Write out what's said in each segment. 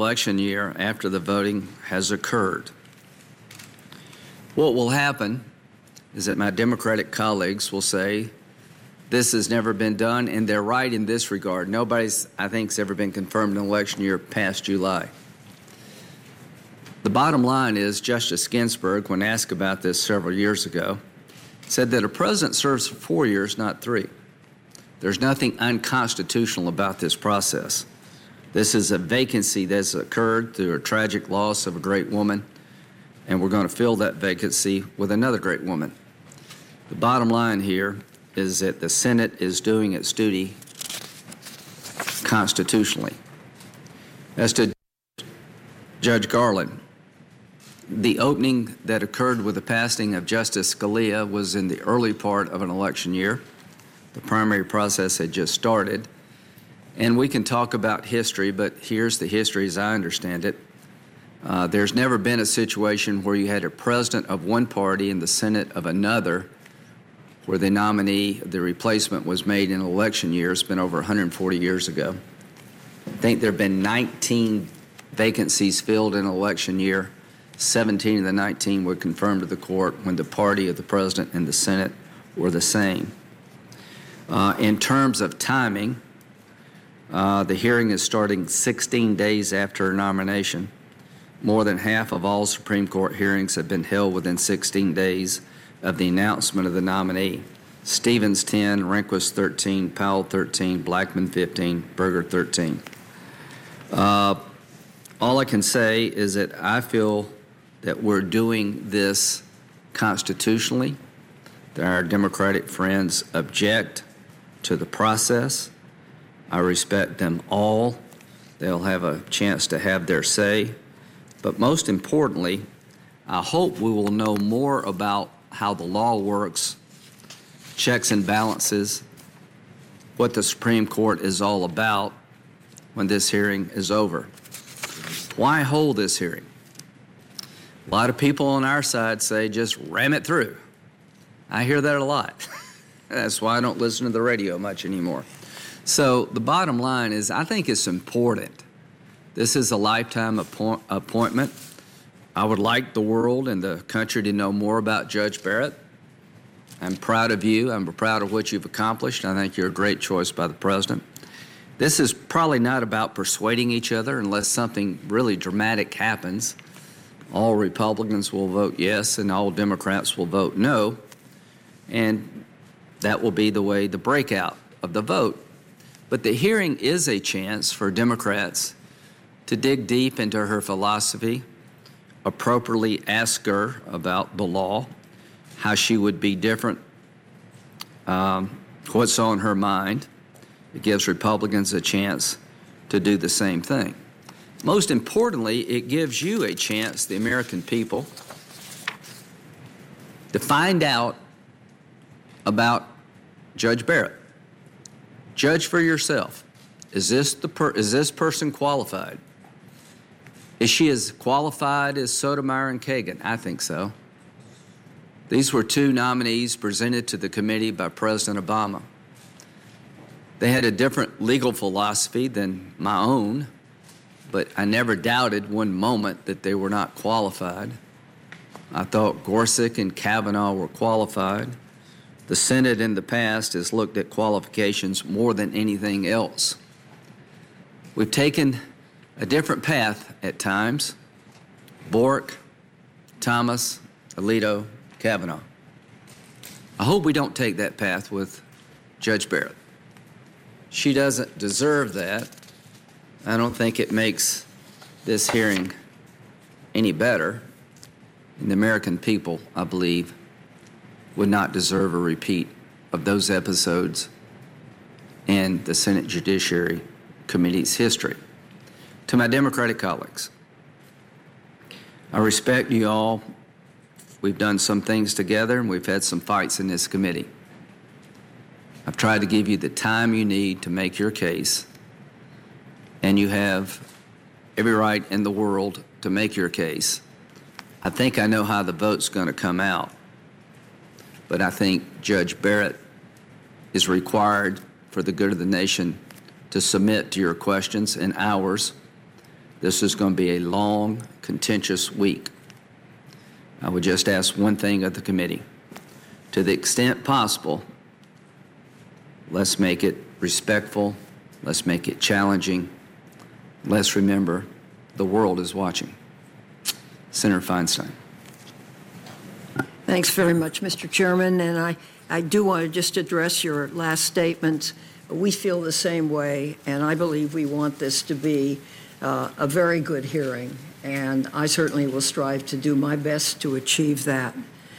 election year after the voting has occurred. What will happen is that my Democratic colleagues will say, this has never been done, and they're right in this regard. Nobody's, I think, has ever been confirmed in an election year past July. The bottom line is Justice Ginsburg, when asked about this several years ago, said that a president serves for 4 years, not 3. There's nothing unconstitutional about this process. This is a vacancy that's occurred through a tragic loss of a great woman, and we're going to fill that vacancy with another great woman. The bottom line here is that the Senate is doing its duty constitutionally. As to Judge Garland, the opening that occurred with the passing of Justice Scalia was in the early part of an election year. The primary process had just started. And we can talk about history, but here's the history as I understand it. There's never been a situation where you had a president of one party and the Senate of another where the nominee, the replacement, was made in an election year. It's been over 140 years ago. I think there have been 19 vacancies filled in an election year. 17 of the 19 were confirmed to the court when the party of the president and the Senate were the same. In terms of timing, the hearing is starting 16 days after a nomination. More than half of all Supreme Court hearings have been held within 16 days of the announcement of the nominee. Stevens 10, Rehnquist 13, Powell 13, Blackmun 15, Berger 13. All I can say is that I feel that we're doing this constitutionally, that our Democratic friends object to the process. I respect them all. They'll have a chance to have their say. But most importantly, I hope we will know more about how the law works, checks and balances, what the Supreme Court is all about when this hearing is over. Why hold this hearing? A lot of people on our side say just ram it through. I hear that a lot. That's why I don't listen to the radio much anymore. So the bottom line is I think it's important. This is a lifetime appointment. I would like the world and the country to know more about Judge Barrett. I'm proud of you. I'm proud of what you've accomplished. I think you're a great choice by the president. This is probably not about persuading each other unless something really dramatic happens. All Republicans will vote yes and all Democrats will vote no. And that will be the way the breakout of the vote. But the hearing is a chance for Democrats to dig deep into her philosophy, appropriately ask her about the law, how she would be different, what's on her mind. It gives Republicans a chance to do the same thing. Most importantly, it gives you a chance, the American people, to find out about Judge Barrett. Judge for yourself. Is this person qualified? Is she as qualified as Sotomayor and Kagan? I think so. These were two nominees presented to the committee by President Obama. They had a different legal philosophy than my own, but I never doubted one moment that they were not qualified. I thought Gorsuch and Kavanaugh were qualified. The Senate in the past has looked at qualifications more than anything else. We've taken a different path at times. Bork, Thomas, Alito, Kavanaugh. I hope we don't take that path with Judge Barrett. She doesn't deserve that. I don't think it makes this hearing any better. And the American people, I believe, would not deserve a repeat of those episodes in the Senate Judiciary Committee's history. To my Democratic colleagues, I respect you all. We've done some things together, and we've had some fights in this committee. I've tried to give you the time you need to make your case, and you have every right in the world to make your case. I think I know how the vote's going to come out, but I think Judge Barrett is required for the good of the nation to submit to your questions and ours. This is going to be a long, contentious week. I would just ask one thing of the committee. To the extent possible, let's make it respectful. Let's make it challenging. Let's remember the world is watching. Senator Feinstein. Thanks very much, Mr. Chairman. And I do want to just address your last statement. We feel the same way, and I believe we want this to be a very good hearing, and I certainly will strive to do my best to achieve that.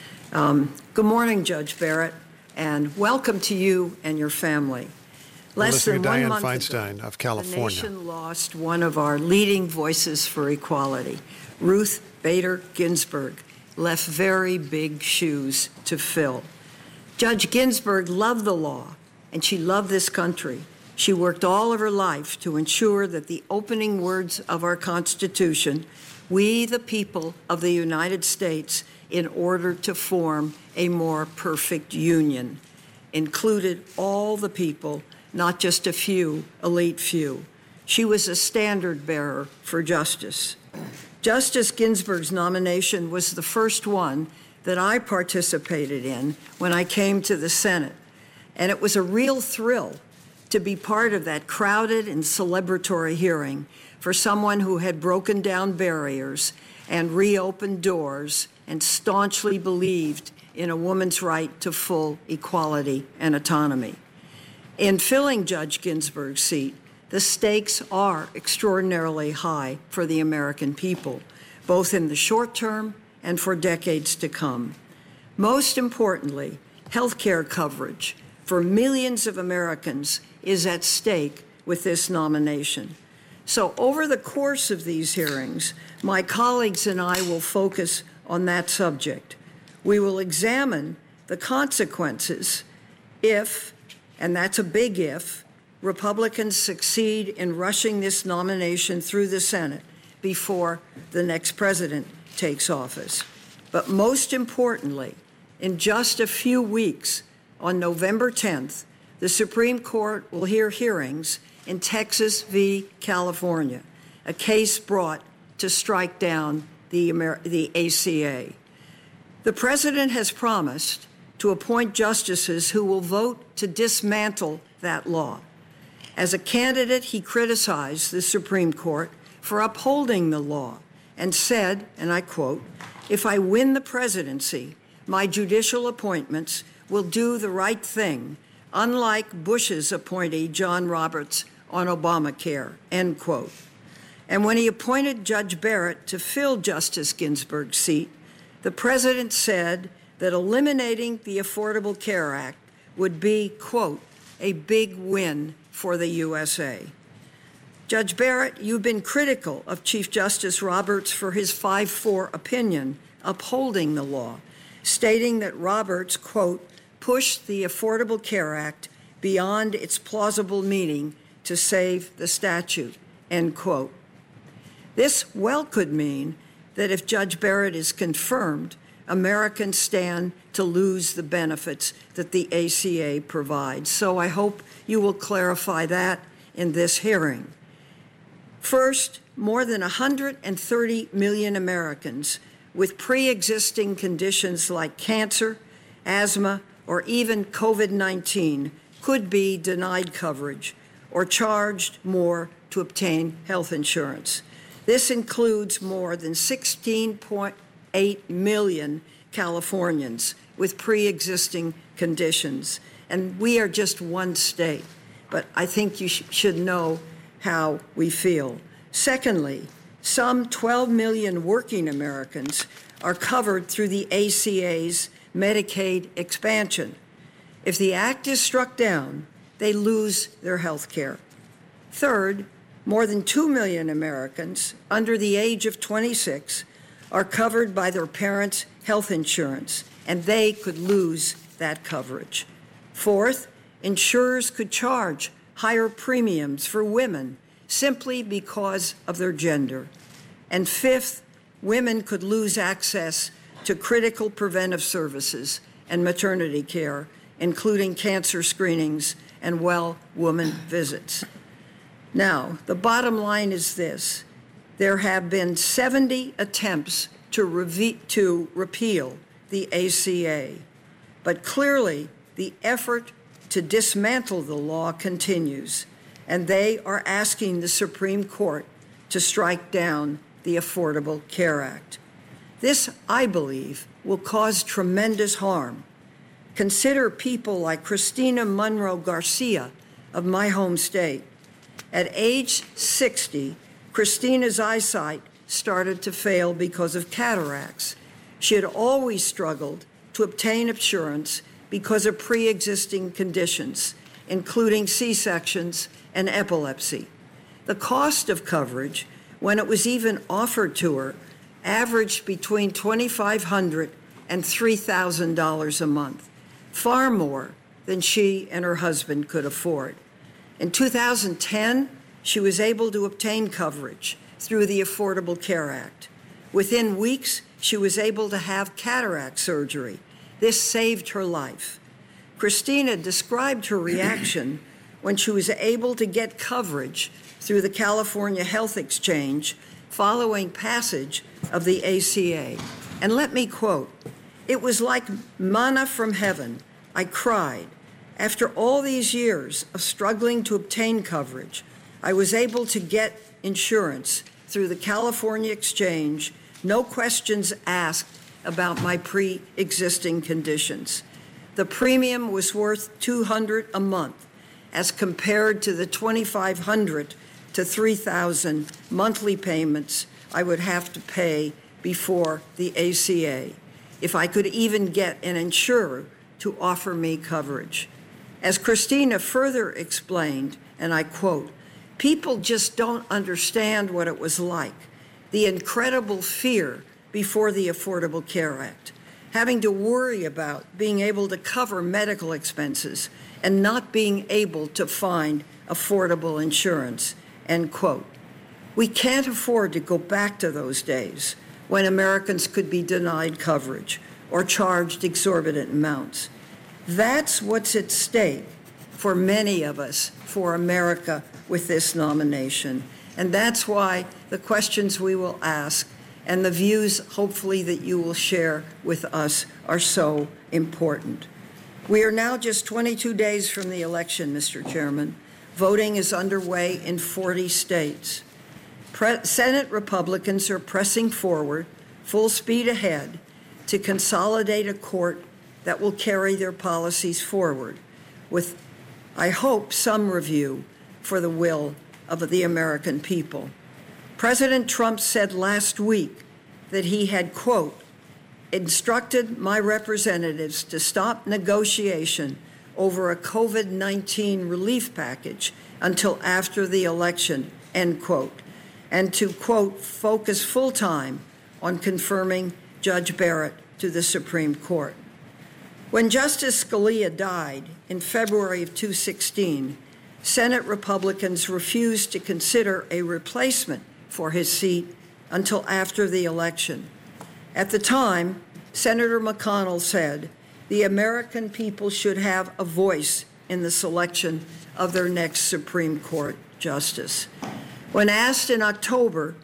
Good morning, Judge Barrett, and welcome to you and your family. Less than 1 month Feinstein ago, of California. The nation lost one of our leading voices for equality. Ruth Bader Ginsburg left very big shoes to fill. Judge Ginsburg loved the law, and she loved this country. She worked all of her life to ensure that the opening words of our Constitution, "We the people of the United States, in order to form a more perfect union," included all the people, not just a few, elite few. She was a standard bearer for justice. Justice Ginsburg's nomination was the first one that I participated in when I came to the Senate. And it was a real thrill to be part of that crowded and celebratory hearing for someone who had broken down barriers and reopened doors and staunchly believed in a woman's right to full equality and autonomy. In filling Judge Ginsburg's seat, the stakes are extraordinarily high for the American people, both in the short term and for decades to come. Most importantly, health care coverage for millions of Americans is at stake with this nomination. So over the course of these hearings, my colleagues and I will focus on that subject. We will examine the consequences if, and that's a big if, Republicans succeed in rushing this nomination through the Senate before the next president takes office. But most importantly, in just a few weeks, on November 10th, the Supreme Court will hear hearings in Texas v. California, a case brought to strike down the ACA. The president has promised to appoint justices who will vote to dismantle that law. As a candidate, he criticized the Supreme Court for upholding the law and said, and I quote, "If I win the presidency, my judicial appointments will do the right thing, unlike Bush's appointee, John Roberts, on Obamacare," end quote. And when he appointed Judge Barrett to fill Justice Ginsburg's seat, the president said that eliminating the Affordable Care Act would be, quote, "a big win for the USA." Judge Barrett, you've been critical of Chief Justice Roberts for his 5-4 opinion upholding the law, stating that Roberts, quote, "pushed the Affordable Care Act beyond its plausible meaning to save the statute," end quote. This well could mean that if Judge Barrett is confirmed, Americans stand to lose the benefits that the ACA provides. So I hope you will clarify that in this hearing. First, more than 130 million Americans with pre-existing conditions like cancer, asthma, or even COVID-19 could be denied coverage or charged more to obtain health insurance. This includes more than 16.8 million Californians with pre-existing conditions. And we are just one state, but I think you should know how we feel. Secondly, some 12 million working Americans are covered through the ACA's Medicaid expansion. If the act is struck down, they lose their health care. Third, more than 2 million Americans under the age of 26 are covered by their parents' health insurance, and they could lose that coverage. Fourth, insurers could charge higher premiums for women simply because of their gender. And fifth, women could lose access to critical preventive services and maternity care, including cancer screenings and well woman visits. Now, the bottom line is this. There have been 70 attempts to repeal the ACA, but clearly the effort to dismantle the law continues, and they are asking the Supreme Court to strike down the Affordable Care Act. This, I believe, will cause tremendous harm. Consider people like Christina Monroe Garcia of my home state. At age 60, Christina's eyesight started to fail because of cataracts. She had always struggled to obtain insurance because of pre-existing conditions, including C-sections and epilepsy. The cost of coverage, when it was even offered to her, averaged between $2,500 and $3,000 a month, far more than she and her husband could afford. In 2010, she was able to obtain coverage through the Affordable Care Act. Within weeks, she was able to have cataract surgery. This saved her life. Christina described her reaction when she was able to get coverage through the California Health Exchange following passage of the ACA. And let me quote, "It was like manna from heaven. I cried. After all these years of struggling to obtain coverage, I was able to get insurance through the California Exchange, no questions asked about my pre-existing conditions. The premium was worth $200 a month as compared to the $2,500 to $3,000 monthly payments I would have to pay before the ACA, if I could even get an insurer to offer me coverage." As Christina further explained, and I quote, "People just don't understand what it was like, the incredible fear before the Affordable Care Act, having to worry about being able to cover medical expenses and not being able to find affordable insurance," end quote. We can't afford to go back to those days when Americans could be denied coverage or charged exorbitant amounts. That's what's at stake for many of us, for America, with this nomination. And that's why the questions we will ask and the views, hopefully, that you will share with us are so important. We are now just 22 days from the election, Mr. Chairman. Voting is underway in 40 states. Senate Republicans are pressing forward, full speed ahead, to consolidate a court that will carry their policies forward with, I hope, some review for the will of the American people. President Trump said last week that he had, quote, "instructed my representatives to stop negotiation over a COVID-19 relief package until after the election," end quote, and to, quote, "focus full-time on confirming Judge Barrett to the Supreme Court." When Justice Scalia died in February of 2016, Senate Republicans refused to consider a replacement for his seat until after the election. At the time, Senator McConnell said, "The American people should have a voice in the selection of their next Supreme Court justice." When asked in October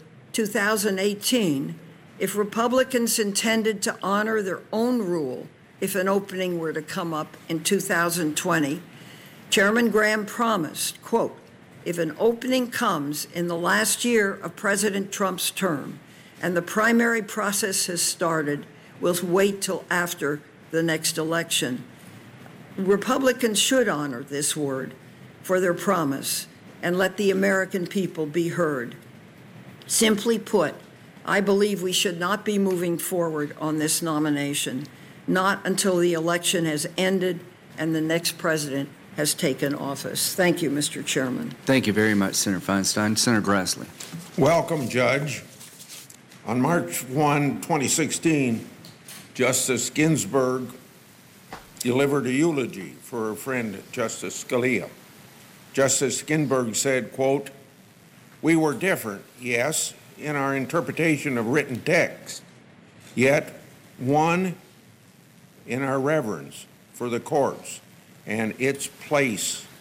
2018 if Republicans intended to honor their own rule if an opening were to come up in 2020, Chairman Graham promised, quote, "If an opening comes in the last year of President Trump's term and the primary process has started, we'll wait till after the next election." Republicans should honor this word for their promise and let the American people be heard. Simply put, I believe we should not be moving forward on this nomination, not until the election has ended and the next president has taken office. Thank you, Mr. Chairman. Thank you very much, Senator Feinstein. Senator Grassley. Welcome, Judge. On March 1, 2016, Justice Ginsburg delivered a eulogy for her friend, Justice Scalia. Justice Ginsburg said, quote, "We were different, yes, in our interpretation of written text, yet one in our reverence for the courts and its place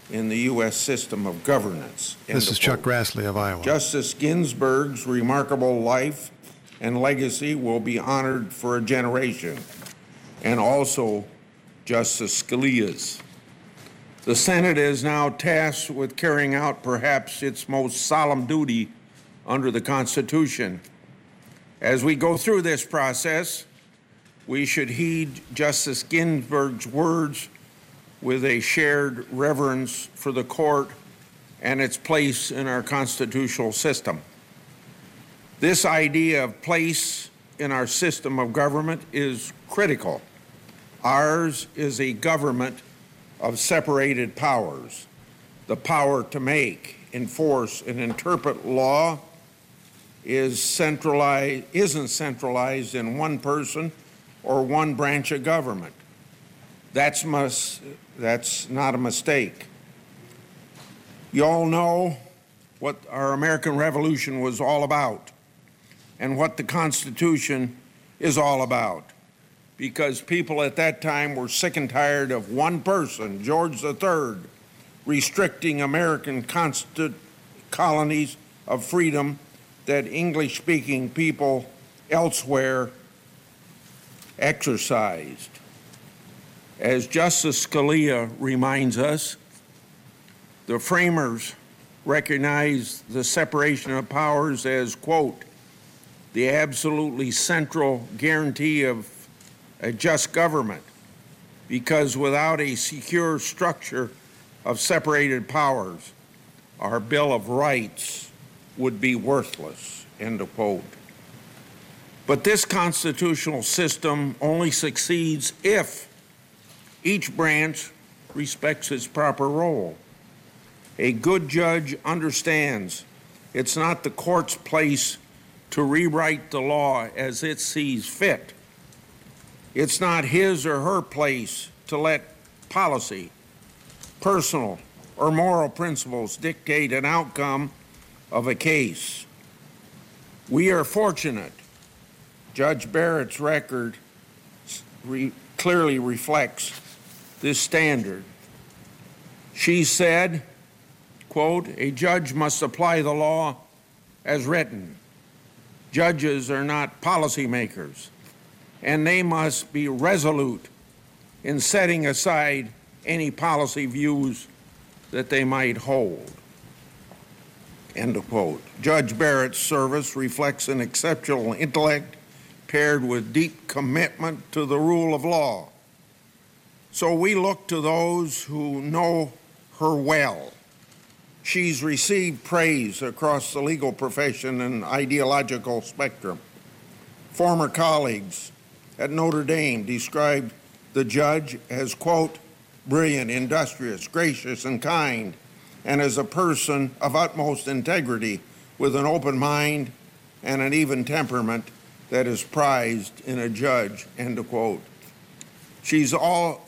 in the U.S. system of governance. End This is of Chuck quote. Grassley of Iowa. Justice Ginsburg's remarkable life and legacy will be honored for a generation, and also Justice Scalia's. The Senate is now tasked with carrying out perhaps its most solemn duty under the Constitution. As we go through this process, we should heed Justice Ginsburg's words with a shared reverence for the court and its place in our constitutional system. This idea of place in our system of government is critical. Ours is a government of separated powers. The power to make, enforce, and interpret law isn't centralized in one person or one branch of government. That's not a mistake. You all know what our American Revolution was all about and what the Constitution is all about, because people at that time were sick and tired of one person, George III, restricting American colonies of freedom that English-speaking people elsewhere exercised. As Justice Scalia reminds us, the framers recognized the separation of powers as, quote, the absolutely central guarantee of a just government, because without a secure structure of separated powers, our Bill of Rights would be worthless, end of quote. But this constitutional system only succeeds if each branch respects its proper role. A good judge understands it's not the court's place to rewrite the law as it sees fit. It's not his or her place to let policy, personal, or moral principles dictate an outcome of a case. We are fortunate. Judge Barrett's record clearly reflects this standard. She said, quote, a judge must apply the law as written. Judges are not policymakers, and they must be resolute in setting aside any policy views that they might hold. End of quote. Judge Barrett's service reflects an exceptional intellect paired with deep commitment to the rule of law. So we look to those who know her well. She's received praise across the legal profession and ideological spectrum. Former colleagues at Notre Dame described the judge as, quote, brilliant, industrious, gracious, and kind, and as a person of utmost integrity with an open mind and an even temperament that is prized in a judge, end of quote. She's also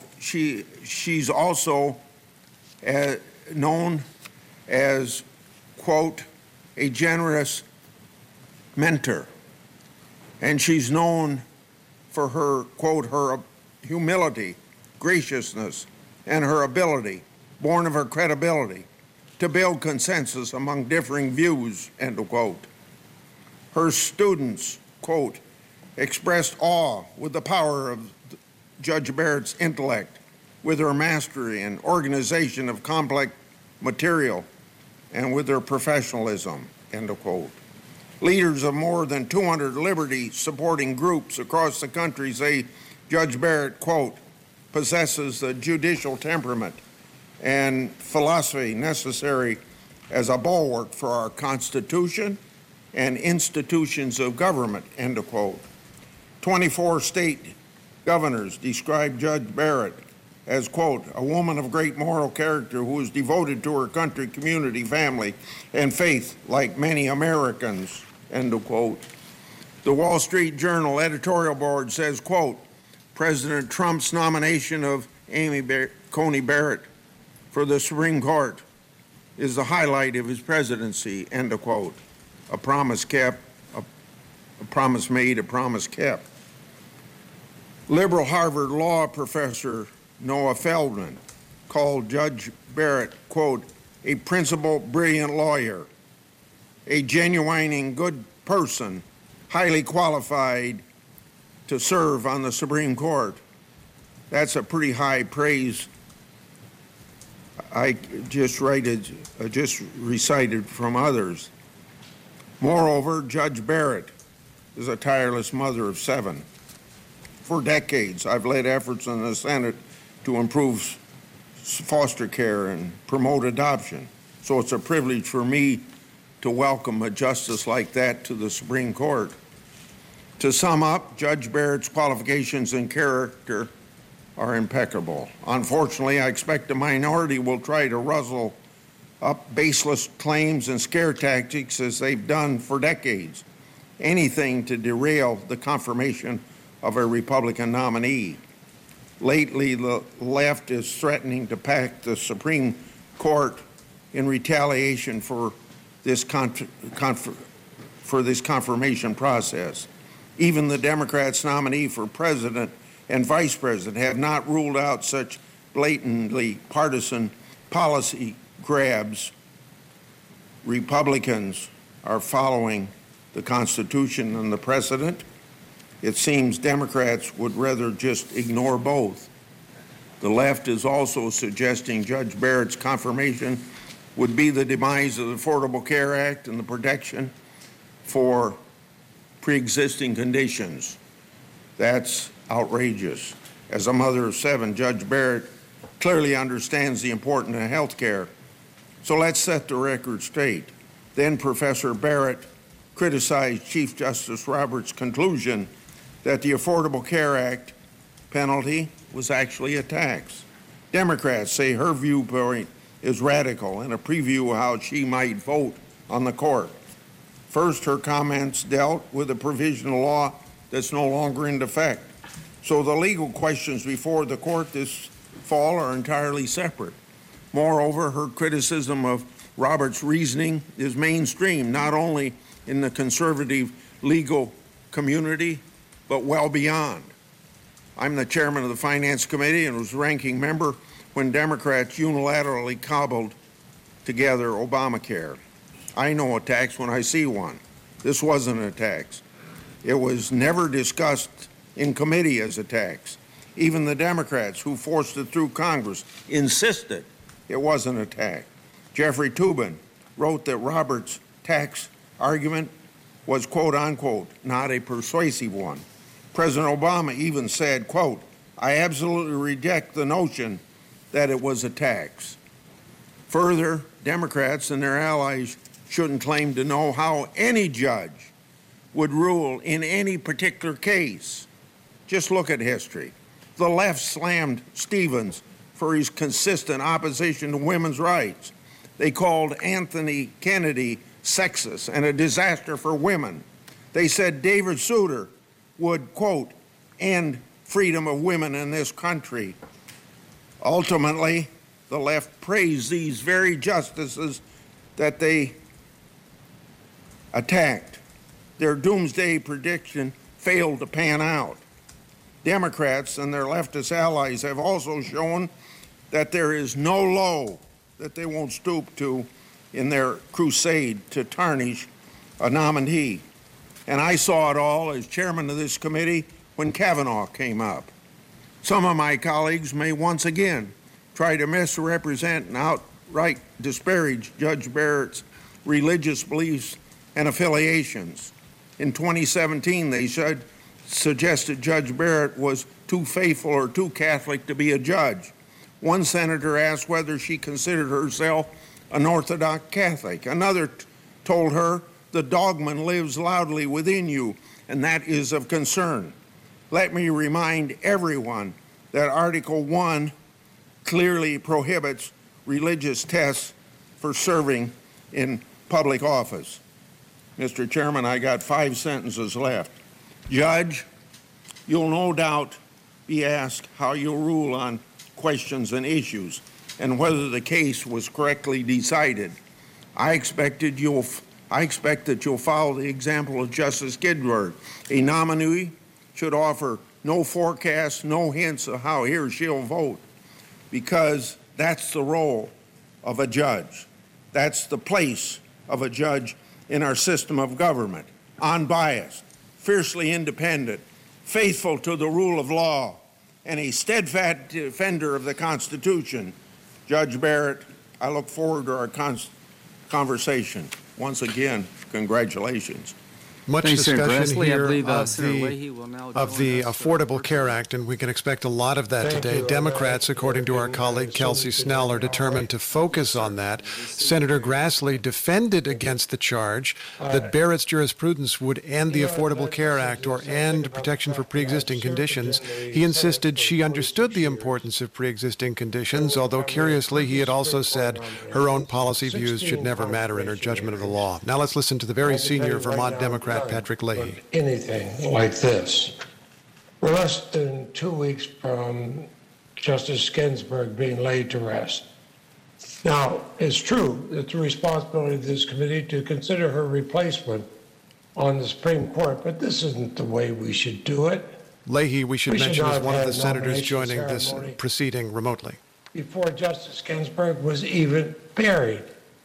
known as, quote, a generous mentor. And she's known for her, quote, her humility, graciousness, and her ability, born of her credibility, to build consensus among differing views, end of quote. Her students, quote, expressed awe with the power of Judge Barrett's intellect, with her mastery and organization of complex material, and with her professionalism, end of quote. Leaders of more than 200 liberty-supporting groups across the country say Judge Barrett, quote, possesses the judicial temperament and philosophy necessary as a bulwark for our Constitution and institutions of government, end of quote. 24 state governors describe Judge Barrett as, quote, a woman of great moral character who is devoted to her country, community, family, and faith like many Americans, end of quote. The Wall Street Journal editorial board says, quote, President Trump's nomination of Amy Coney Barrett for the Supreme Court is the highlight of his presidency, end of quote. A promise kept, a promise made, a promise kept. Liberal Harvard law professor Noah Feldman called Judge Barrett, quote, a principled, brilliant lawyer, a genuine and good person, highly qualified to serve on the Supreme Court. That's a pretty high praise. I just recited from others. Moreover, Judge Barrett is a tireless mother of 7. For decades, I've led efforts in the Senate to improve foster care and promote adoption. So it's a privilege for me to welcome a justice like that to the Supreme Court. To sum up, Judge Barrett's qualifications and character are impeccable. Unfortunately, I expect the minority will try to rustle up baseless claims and scare tactics as they've done for decades. Anything to derail the confirmation of a Republican nominee. Lately, the left is threatening to pack the Supreme Court in retaliation for this confirmation process. Even the Democrats' nominee for president and vice president have not ruled out such blatantly partisan policy grabs. Republicans are following the Constitution and the precedent. It seems Democrats would rather just ignore both. The left is also suggesting Judge Barrett's confirmation would be the demise of the Affordable Care Act and the protection for pre-existing conditions. That's outrageous. As a mother of 7, Judge Barrett clearly understands the importance of health care. So let's set the record straight. Then Professor Barrett criticized Chief Justice Roberts' conclusion that the Affordable Care Act penalty was actually a tax. Democrats say her viewpoint is radical and a preview of how she might vote on the court. First, her comments dealt with a provisional law that's no longer in effect. So the legal questions before the court this fall are entirely separate. Moreover, her criticism of Roberts' reasoning is mainstream, not only in the conservative legal community, but well beyond. I'm the chairman of the Finance Committee and was ranking member when Democrats unilaterally cobbled together Obamacare. I know a tax when I see one. This wasn't a tax. It was never discussed in committee as a tax. Even the Democrats who forced it through Congress insisted it wasn't a tax. Jeffrey Toobin wrote that Roberts' tax argument was, quote unquote, not a persuasive one. President Obama even said, quote, I absolutely reject the notion that it was a tax. Further, Democrats and their allies shouldn't claim to know how any judge would rule in any particular case. Just look at history. The left slammed Stevens for his consistent opposition to women's rights. They called Anthony Kennedy sexist and a disaster for women. They said David Souter would, quote, end freedom of women in this country. Ultimately, the left praised these very justices that they attacked. Their doomsday prediction failed to pan out. Democrats and their leftist allies have also shown that there is no low that they won't stoop to in their crusade to tarnish a nominee. And I saw it all as chairman of this committee when Kavanaugh came up. Some of my colleagues may once again try to misrepresent and outright disparage Judge Barrett's religious beliefs and affiliations. In 2017, they suggested Judge Barrett was too faithful or too Catholic to be a judge. One senator asked whether she considered herself an Orthodox Catholic. Another told her, the dogma lives loudly within you, and that is of concern. Let me remind everyone that Article 1 clearly prohibits religious tests for serving in public office. Mr. Chairman, I got 5 sentences left. Judge, you'll no doubt be asked how you'll rule on questions and issues and whether the case was correctly decided. I expect that you'll follow the example of Justice Ginsburg. A nominee should offer no forecast, no hints of how he or she'll vote, because That's the role of a judge. That's the place of a judge in our system of government. Unbiased, fiercely independent, faithful to the rule of law, and a steadfast defender of the Constitution. Judge Barrett, I look forward to our conversation. Once again, congratulations. Much Thanks, Senator discussion Grassley. here I believe, of Senator the, Leahy will now of join the us for Affordable Care Act, and we can expect a lot of that Thank today. you. Democrats, according to our And, colleague Kelsey so Snell, are today, determined to focus on that. Senator Grassley defended against the charge that Barrett's jurisprudence would end the Affordable Care Act or end protection for pre-existing conditions. He insisted she understood the importance of pre-existing conditions, although curiously he had also said her own policy views should never matter in her judgment of the law. Now let's listen to the very senior Vermont Democrat Patrick Leahy. Anything like this. We're less than 2 weeks from Justice Ginsburg being laid to rest. Now, it's true that the responsibility of this committee to consider her replacement on the Supreme Court, but this isn't the way we should do it. Leahy, we should mention, not is one of have the senators nomination joining this ceremony proceeding remotely. before Justice Ginsburg was even buried,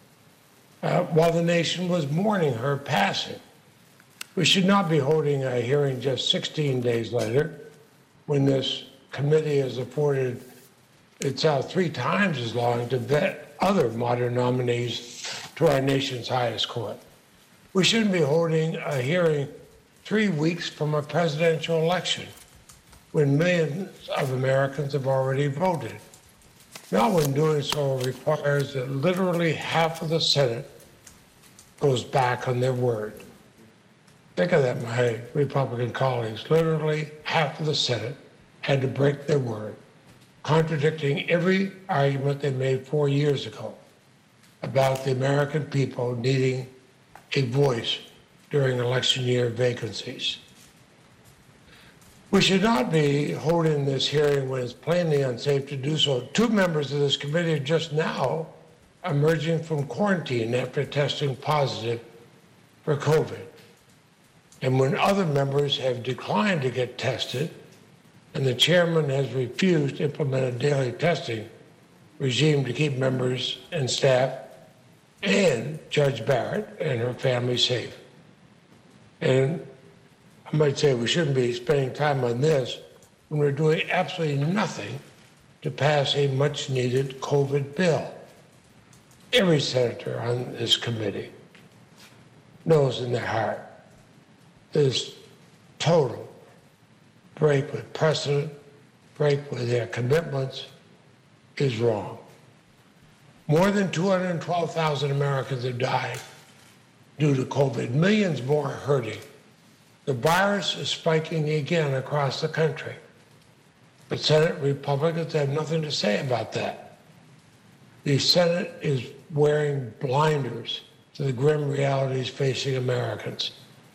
while the nation was mourning her passing. We should not be holding a hearing just 16 days later when this committee has afforded itself 3 times as long to vet other modern nominees to our nation's highest court. We shouldn't be holding a hearing 3 weeks from a presidential election when millions of Americans have already voted. Not when doing so requires that literally half of the Senate goes back on their word. Think of that, my Republican colleagues. Literally half of the Senate had to break their word, contradicting every argument they made 4 years ago about the American people needing a voice during election year vacancies. We should not be holding this hearing when it's plainly unsafe to do so. 2 members of this committee are just now emerging from quarantine after testing positive for COVID. And when other members have declined to get tested, and the chairman has refused to implement a daily testing regime to keep members and staff and Judge Barrett and her family safe. And I might say we shouldn't be spending time on this when we're doing absolutely nothing to pass a much-needed COVID bill. Every senator on this committee knows in their heart this total break with precedent, break with their commitments is wrong. More than 212,000 Americans have died due to COVID. Millions more are hurting. The virus is spiking again across the country. But Senate Republicans have nothing to say about that. The Senate is wearing blinders to the grim realities facing Americans.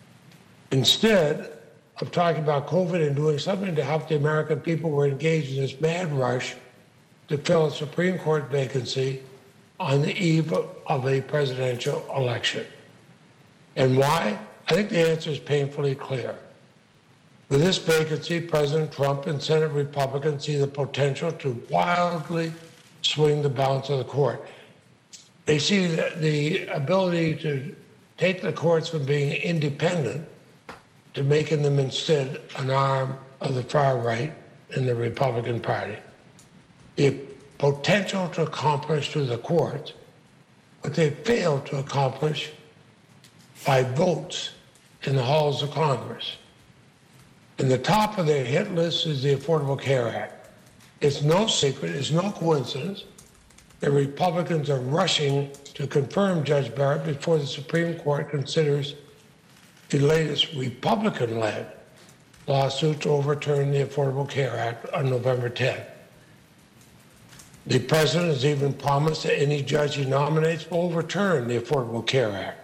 Instead of talking about COVID and doing something to help the American people, we're engaged in this mad rush to fill a Supreme Court vacancy on the eve of a presidential election. And why? I think the answer is painfully clear. With this vacancy, President Trump and Senate Republicans see the potential to wildly swing the balance of the court. They see the ability to take the courts from being independent to making them instead an arm of the far right in the Republican Party. The potential to accomplish through the courts what they failed to accomplish by votes in the halls of Congress. And the top of their hit list is the Affordable Care Act. It's no secret, it's no coincidence that Republicans are rushing to confirm Judge Barrett before the Supreme Court considers the latest Republican-led lawsuit to overturn the Affordable Care Act on November 10th. The president has even promised that any judge he nominates will overturn the Affordable Care Act.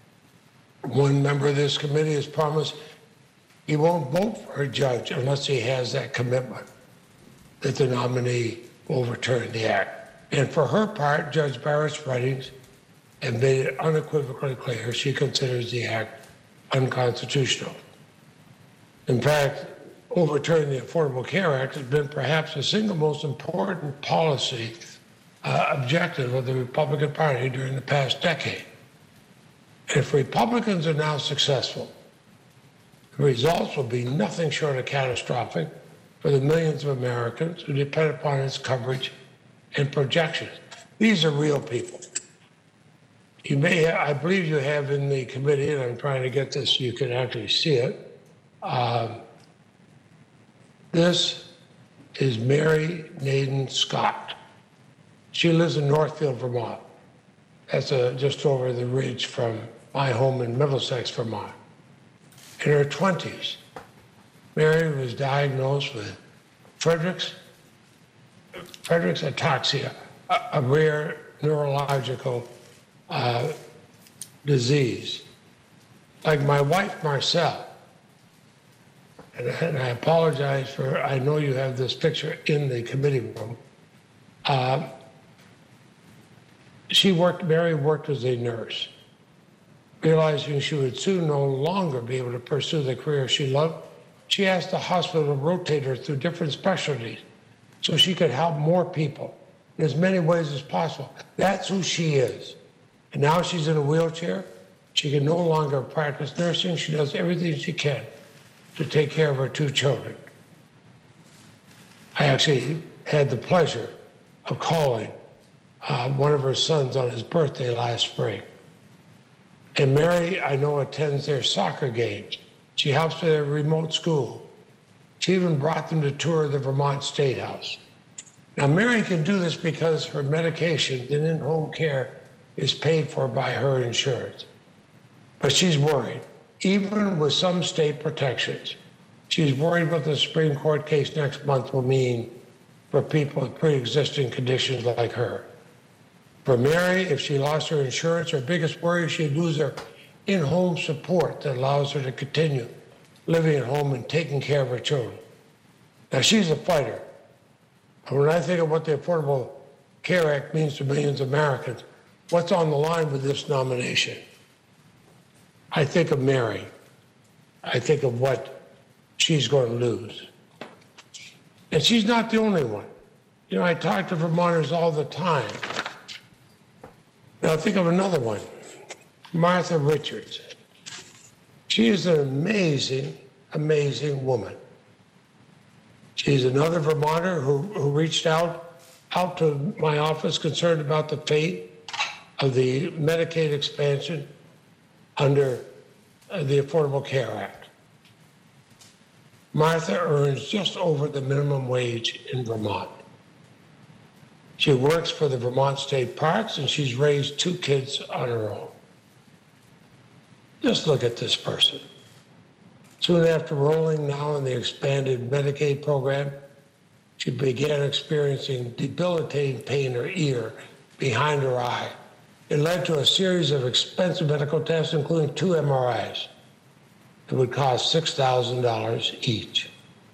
One member of this committee has promised he won't vote for a judge unless he has that commitment that the nominee will overturn the act. And for her part, Judge Barrett's writings have made it unequivocally clear she considers the act unconstitutional. In fact, overturning the Affordable Care Act has been perhaps the single most important policy objective of the Republican Party during the past decade. And if Republicans are now successful, the results will be nothing short of catastrophic for the millions of Americans who depend upon its coverage and projections. These are real people. You may, I believe you have in the committee, and I'm trying to get this so you can actually see it. This is Mary Naden Scott. She lives in Northfield, Vermont. That's just over the ridge from my home in Middlesex, Vermont. In her 20s, Mary was diagnosed with Friedreich's ataxia, a rare neurological disease. Like my wife, Marcel, and I apologize for, I know you have this picture in the committee room. Mary worked as a nurse, realizing she would soon no longer be able to pursue the career she loved. She asked the hospital to rotate her through different specialties so she could help more people in as many ways as possible. That's who she is. And now she's in a wheelchair. She can no longer practice nursing. She does everything she can to take care of her 2 children. I actually had the pleasure of calling one of her sons on his birthday last spring. And Mary, I know, attends their soccer games. She helps with their remote school. She even brought them to tour the Vermont State House. Now, Mary can do this because her medication and in-home care is paid for by her insurance. But she's worried, even with some state protections. She's worried what the Supreme Court case next month will mean for people with pre-existing conditions like her. For Mary, if she lost her insurance, her biggest worry is she'd lose her in-home support that allows her to continue living at home and taking care of her children. Now, she's a fighter. And when I think of what the Affordable Care Act means to millions of Americans, what's on the line with this nomination? I think of Mary. I think of what she's going to lose. And she's not the only one. You know, I talk to Vermonters all the time. Now think of another one, Martha Richards. She is an amazing, amazing woman. She's another Vermonter who reached out to my office concerned about the fate of the Medicaid expansion under the Affordable Care Act. Martha earns just over the minimum wage in Vermont. She works for the Vermont State Parks, and she's raised 2 kids on her own. Just look at this person. Soon after rolling now in the expanded Medicaid program, she began experiencing debilitating pain in her ear behind her eye. It led to a series of expensive medical tests, including 2 MRIs. It would cost $6,000 each.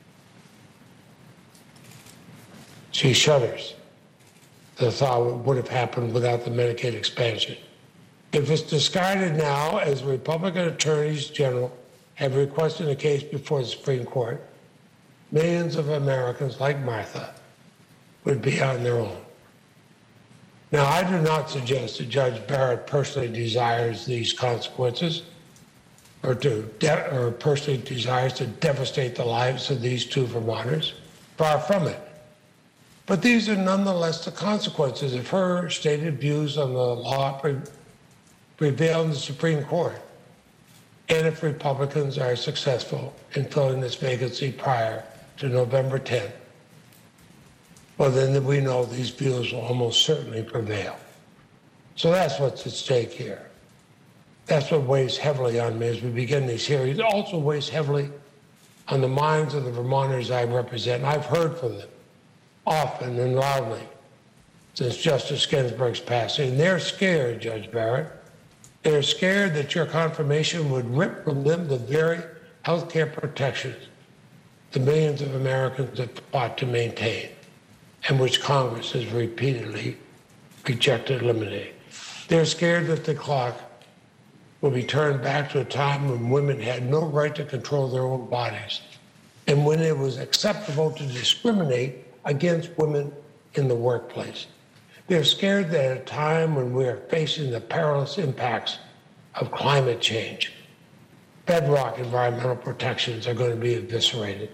She shudders. The thought what would have happened without the Medicaid expansion. If it's discarded now, as Republican attorneys general have requested a case before the Supreme Court, millions of Americans like Martha would be on their own. Now, I do not suggest that Judge Barrett personally desires these consequences or personally desires to devastate the lives of these 2 Vermonters. Far from it. But these are nonetheless the consequences if her stated views on the law prevail in the Supreme Court, and if Republicans are successful in filling this vacancy prior to November 10th. Well, then we know these views will almost certainly prevail. So that's what's at stake here. That's what weighs heavily on me as we begin these hearings. It also weighs heavily on the minds of the Vermonters I represent, and I've heard from them often and loudly since Justice Ginsburg's passing. They're scared, Judge Barrett. They're scared that your confirmation would rip from them the very health care protections the millions of Americans have fought to maintain, and which Congress has repeatedly rejected eliminating. They're scared that the clock will be turned back to a time when women had no right to control their own bodies, and when it was acceptable to discriminate against women in the workplace. They're scared that at a time when we are facing the perilous impacts of climate change, bedrock environmental protections are going to be eviscerated.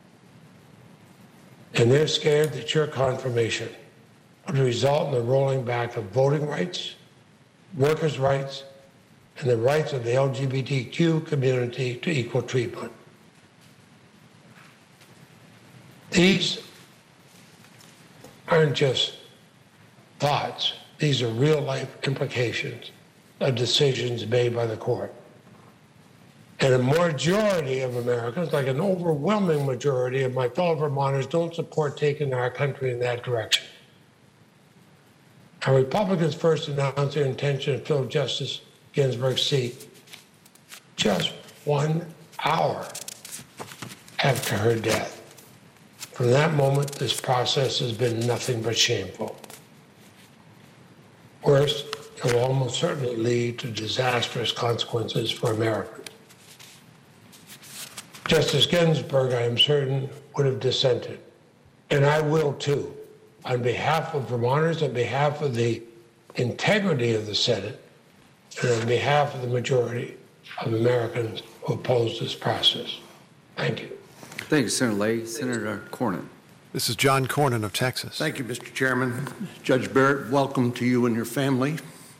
And they're scared that your confirmation would result in the rolling back of voting rights, workers' rights, and the rights of the LGBTQ community to equal treatment. These aren't just thoughts. These are real-life implications of decisions made by the court. And a majority of Americans, like an overwhelming majority of my fellow Vermonters, don't support taking our country in that direction. Our Republicans first announced their intention to fill Justice Ginsburg's seat just 1 hour after her death. From that moment, this process has been nothing but shameful. Worse, it will almost certainly lead to disastrous consequences for Americans. Justice Ginsburg, I am certain, would have dissented, and I will too, on behalf of Vermonters, on behalf of the integrity of the Senate, and on behalf of the majority of Americans who oppose this process. Thank you. Thank you, Senator Leahy. Senator Cornyn. This is John Cornyn of Texas. Thank you, Mr. Chairman. Judge Barrett, welcome to you and your family.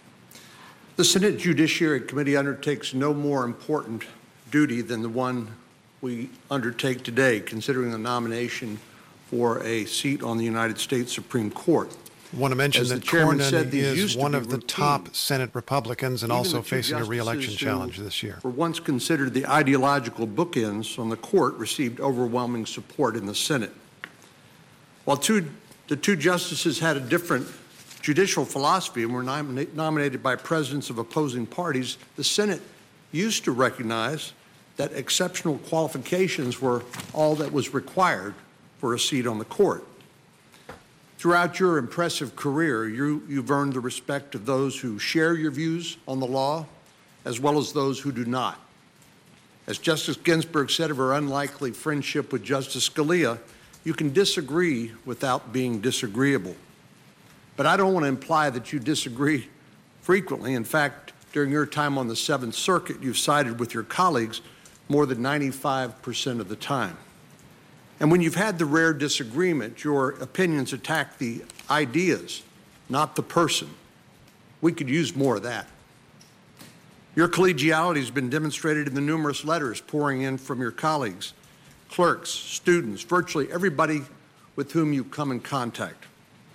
The Senate Judiciary Committee undertakes no more important duty than the one we undertake today, considering the nomination for a seat on the United States Supreme Court. I want to mention As that the chairman said, Cornyn these is used to one be of the routine. top Senate Republicans and Even also the two facing a re-election justices who challenge this year. were once considered the ideological bookends on the court received overwhelming support in the Senate. While the two justices had a different judicial philosophy and were nominated by presidents of opposing parties, the Senate used to recognize that exceptional qualifications were all that was required for a seat on the court. Throughout your impressive career, you've earned the respect of those who share your views on the law, as well as those who do not. As Justice Ginsburg said of her unlikely friendship with Justice Scalia, you can disagree without being disagreeable. But I don't want to imply that you disagree frequently. In fact, during your time on the Seventh Circuit, you've sided with your colleagues more than 95% of the time. And when you've had the rare disagreement, your opinions attack the ideas, not the person. We could use more of that. Your collegiality has been demonstrated in the numerous letters pouring in from your colleagues, clerks, students, virtually everybody with whom you come in contact.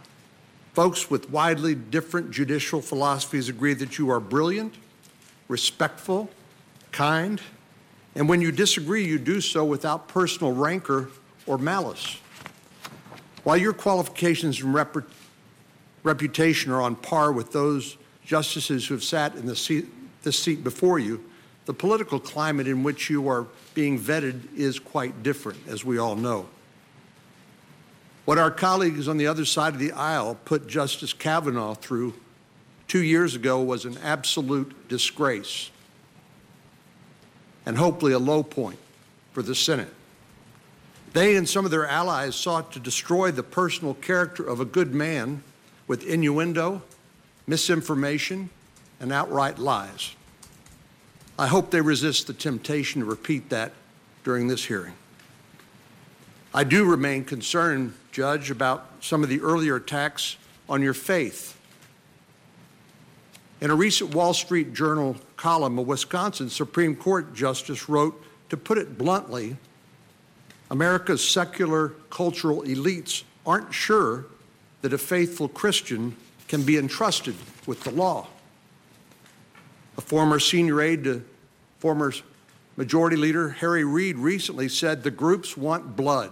Folks with widely different judicial philosophies agree that you are brilliant, respectful, kind, and when you disagree, you do so without personal rancor or malice. While your qualifications and reputation are on par with those justices who have sat in this seat before you, the political climate in which you are being vetted is quite different, as we all know. What our colleagues on the other side of the aisle put Justice Kavanaugh through 2 years ago was an absolute disgrace and hopefully a low point for the Senate. They and some of their allies sought to destroy the personal character of a good man with innuendo, misinformation, and outright lies. I hope they resist the temptation to repeat that during this hearing. I do remain concerned, Judge, about some of the earlier attacks on your faith. In a recent Wall Street Journal column, a Wisconsin Supreme Court justice wrote, to put it bluntly, America's secular cultural elites aren't sure that a faithful Christian can be entrusted with the law. A former senior aide to former Majority Leader Harry Reid recently said the groups want blood.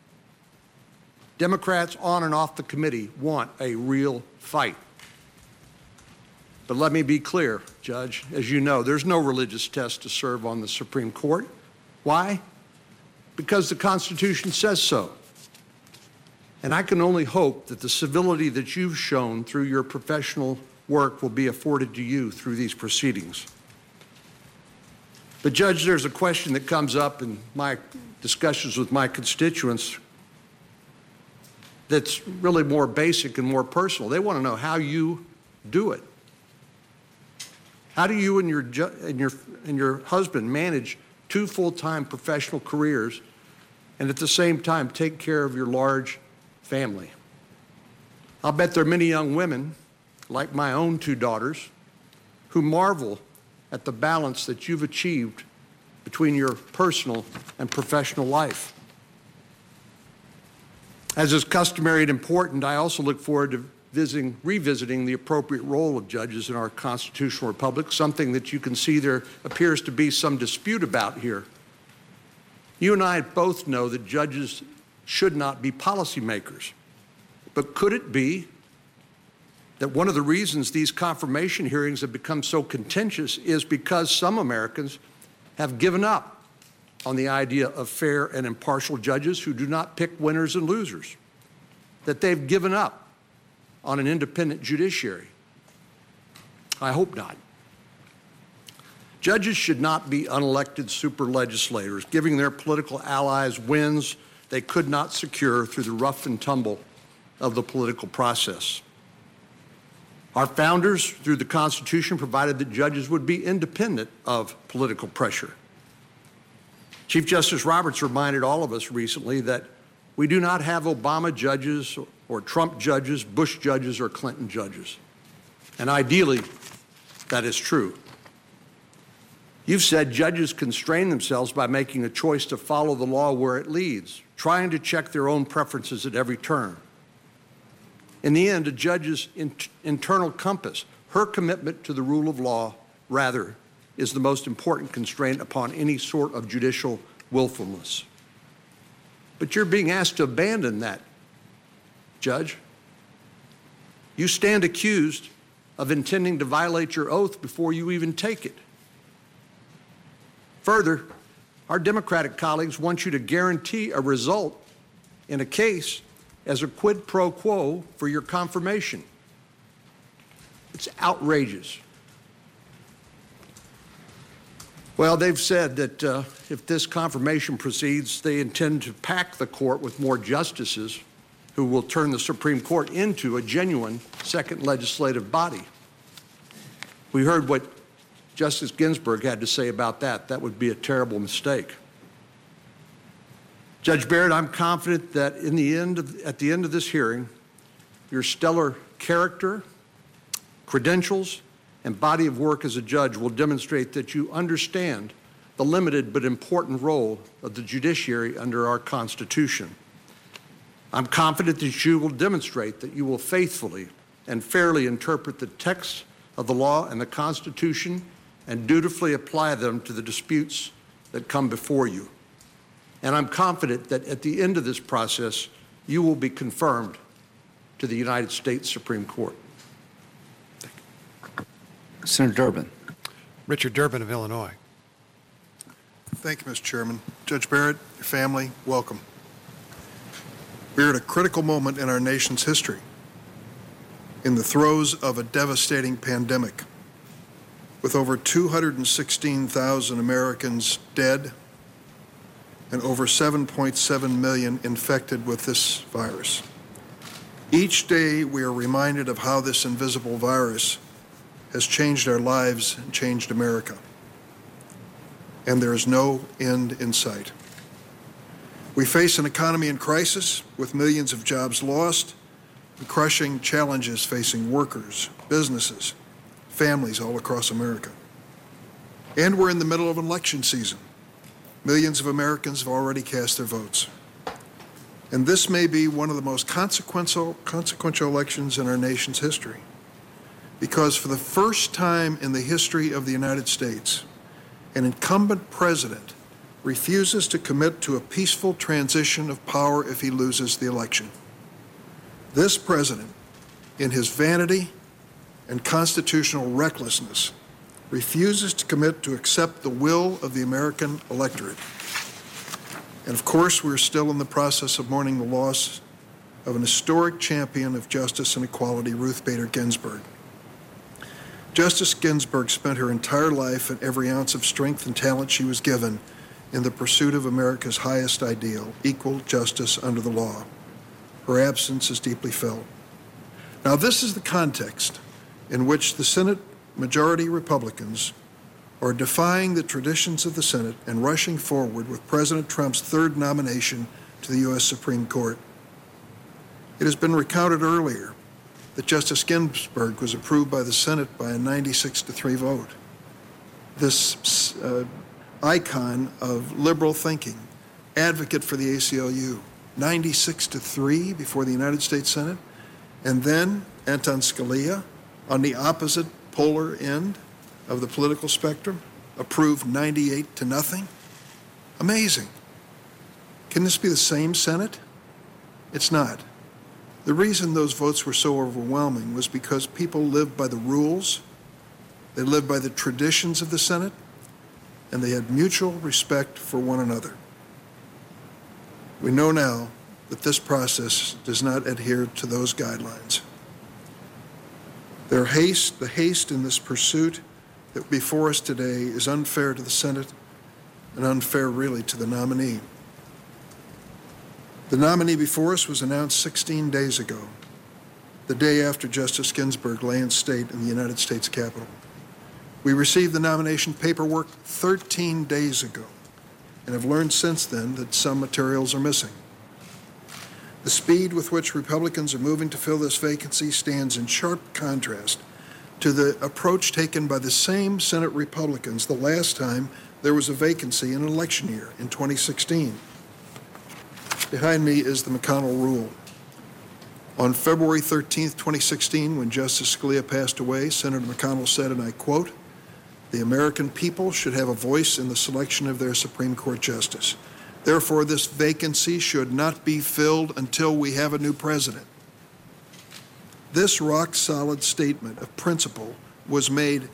Democrats on and off the committee want a real fight. But let me be clear, Judge, as you know, there's no religious test to serve on the Supreme Court. Why? Because the Constitution says so. And I can only hope that the civility that you've shown through your professional work will be afforded to you through these proceedings. But Judge, there's a question that comes up in my discussions with my constituents that's really more basic and more personal. They want to know how you do it. How do you and your husband manage 2 full-time professional careers and at the same time take care of your large family? I'll bet there are many young women, like my own 2 daughters, who marvel at the balance that you've achieved between your personal and professional life. As is customary and important, I also look forward to revisiting the appropriate role of judges in our constitutional republic, something that you can see there appears to be some dispute about here. You and I both know that judges should not be policymakers. But could it be that one of the reasons these confirmation hearings have become so contentious is because some Americans have given up on the idea of fair and impartial judges who do not pick winners and losers, that they've given up on an independent judiciary? I hope not. Judges should not be unelected super legislators, giving their political allies wins they could not secure through the rough and tumble of the political process. Our founders, through the Constitution, provided that judges would be independent of political pressure. Chief Justice Roberts reminded all of us recently that we do not have Obama judges or Trump judges, Bush judges, or Clinton judges. And ideally, that is true. You've said judges constrain themselves by making a choice to follow the law where it leads, trying to check their own preferences at every turn. In the end, a judge's internal compass, her commitment to the rule of law, rather, is the most important constraint upon any sort of judicial willfulness. But you're being asked to abandon that, Judge. You stand accused of intending to violate your oath before you even take it. Further, our Democratic colleagues want you to guarantee a result in a case as a quid pro quo for your confirmation. It's outrageous. Well, they've said that if this confirmation proceeds, they intend to pack the court with more justices who will turn the Supreme Court into a genuine second legislative body. We heard what Justice Ginsburg had to say about that. That would be a terrible mistake. Judge Barrett, I'm confident that at the end of this hearing, your stellar character, credentials, and body of work as a judge will demonstrate that you understand the limited but important role of the judiciary under our Constitution. I'm confident that you will demonstrate that you will faithfully and fairly interpret the text of the law and the Constitution and dutifully apply them to the disputes that come before you. And I'm confident that at the end of this process, you will be confirmed to the United States Supreme Court. Senator Durbin. Richard Durbin of Illinois. Thank you, Mr. Chairman. Judge Barrett, your family, welcome. We are at a critical moment in our nation's history, in the throes of a devastating pandemic, with over 216,000 Americans dead and over 7.7 million infected with this virus. Each day, we are reminded of how this invisible virus has changed our lives and changed America. And there is no end in sight. We face an economy in crisis with millions of jobs lost and crushing challenges facing workers, businesses, families all across America. And we're in the middle of an election season. Millions of Americans have already cast their votes. And this may be one of the most consequential elections in our nation's history. Because for the first time in the history of the United States, an incumbent president refuses to commit to a peaceful transition of power if he loses the election. This president, in his vanity and constitutional recklessness, refuses to commit to accept the will of the American electorate. And of course, we're still in the process of mourning the loss of an historic champion of justice and equality, Ruth Bader Ginsburg. Justice Ginsburg spent her entire life and every ounce of strength and talent she was given in the pursuit of America's highest ideal, equal justice under the law. Her absence is deeply felt. Now, this is the context in which the Senate majority Republicans are defying the traditions of the Senate and rushing forward with President Trump's third nomination to the U.S. Supreme Court. It has been recounted earlier that Justice Ginsburg was approved by the Senate by a 96-3 vote. This icon of liberal thinking, advocate for the ACLU, 96-3 before the United States Senate, and then Anton Scalia, on the opposite polar end of the political spectrum, approved 98-0. Amazing. Can this be the same Senate? It's not. The reason those votes were so overwhelming was because people lived by the rules, they lived by the traditions of the Senate, and they had mutual respect for one another. We know now that this process does not adhere to those guidelines. The haste in this pursuit that before us today is unfair to the Senate and unfair really to the nominee. The nominee before us was announced 16 days ago, the day after Justice Ginsburg lay in state in the United States Capitol. We received the nomination paperwork 13 days ago and have learned since then that some materials are missing. The speed with which Republicans are moving to fill this vacancy stands in sharp contrast to the approach taken by the same Senate Republicans the last time there was a vacancy in an election year in 2016. Behind me is the McConnell Rule. On February 13, 2016, when Justice Scalia passed away, Senator McConnell said, and I quote, "The American people should have a voice in the selection of their Supreme Court justice. Therefore, this vacancy should not be filled until we have a new president." This rock-solid statement of principle was made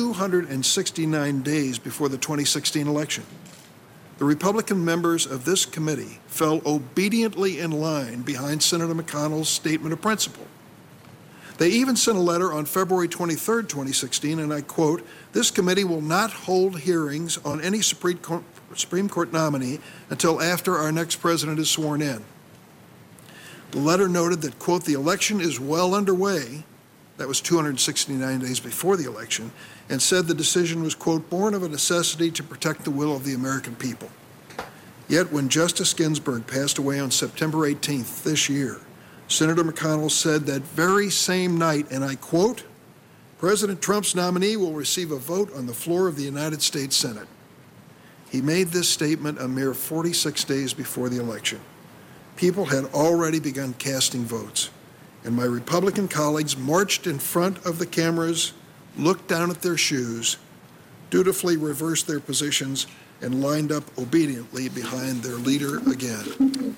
269 days before the 2016 election. The Republican members of this committee fell obediently in line behind Senator McConnell's statement of principle. They even sent a letter on February 23, 2016, and I quote, "This committee will not hold hearings on any Supreme Court nominee until after our next president is sworn in." The letter noted that, quote, "The election is well underway," that was 269 days before the election, and said the decision was, quote, "born of a necessity to protect the will of the American people." Yet when Justice Ginsburg passed away on September 18th this year, Senator McConnell said that very same night, and I quote, "President Trump's nominee will receive a vote on the floor of the United States Senate." He made this statement a mere 46 days before the election. People had already begun casting votes, and my Republican colleagues marched in front of the cameras, looked down at their shoes, dutifully reversed their positions, and lined up obediently behind their leader again.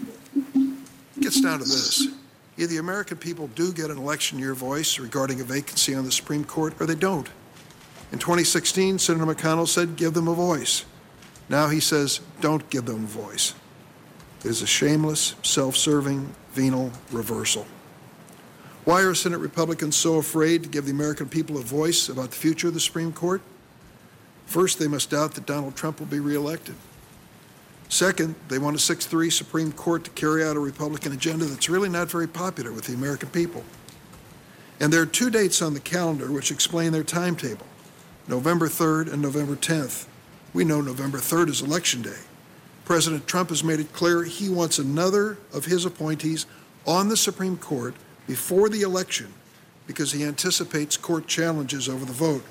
It gets down to this. Either the American people do get an election year voice regarding a vacancy on the Supreme Court, or they don't. In 2016, Senator McConnell said, "Give them a voice." Now he says, "Don't give them a voice." It is a shameless, self-serving, venal reversal. Why are Senate Republicans so afraid to give the American people a voice about the future of the Supreme Court? First, they must doubt that Donald Trump will be reelected. Second, they want a 6-3 Supreme Court to carry out a Republican agenda that's really not very popular with the American people. And there are two dates on the calendar which explain their timetable, November 3rd and November 10th. We know November 3rd is Election Day. President Trump has made it clear he wants another of his appointees on the Supreme Court before the election because he anticipates court challenges over the vote,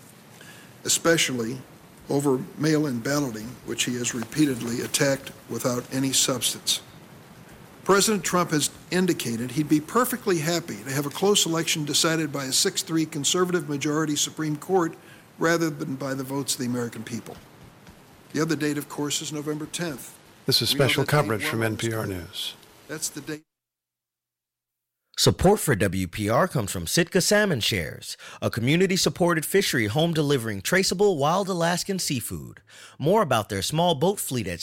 especially over mail-in balloting, which he has repeatedly attacked without any substance. President Trump has indicated he'd be perfectly happy to have a close election decided by a 6-3 conservative majority Supreme Court rather than by the votes of the American people. The other date, of course, is November 10th. This is special coverage from NPR News. That's the date. Support for WPR comes from Sitka Salmon Shares, a community-supported fishery home delivering traceable wild Alaskan seafood. More about their small boat fleet at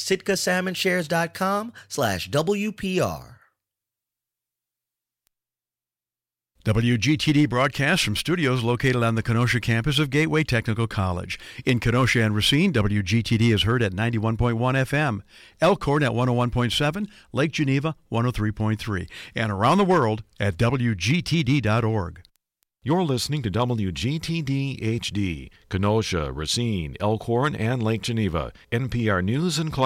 sitkasalmonshares.com/WPR. WGTD broadcasts from studios located on the Kenosha campus of Gateway Technical College. In Kenosha and Racine, WGTD is heard at 91.1 FM, Elkhorn at 101.7, Lake Geneva 103.3, and around the world at WGTD.org. You're listening to WGTD HD, Kenosha, Racine, Elkhorn, and Lake Geneva, NPR News and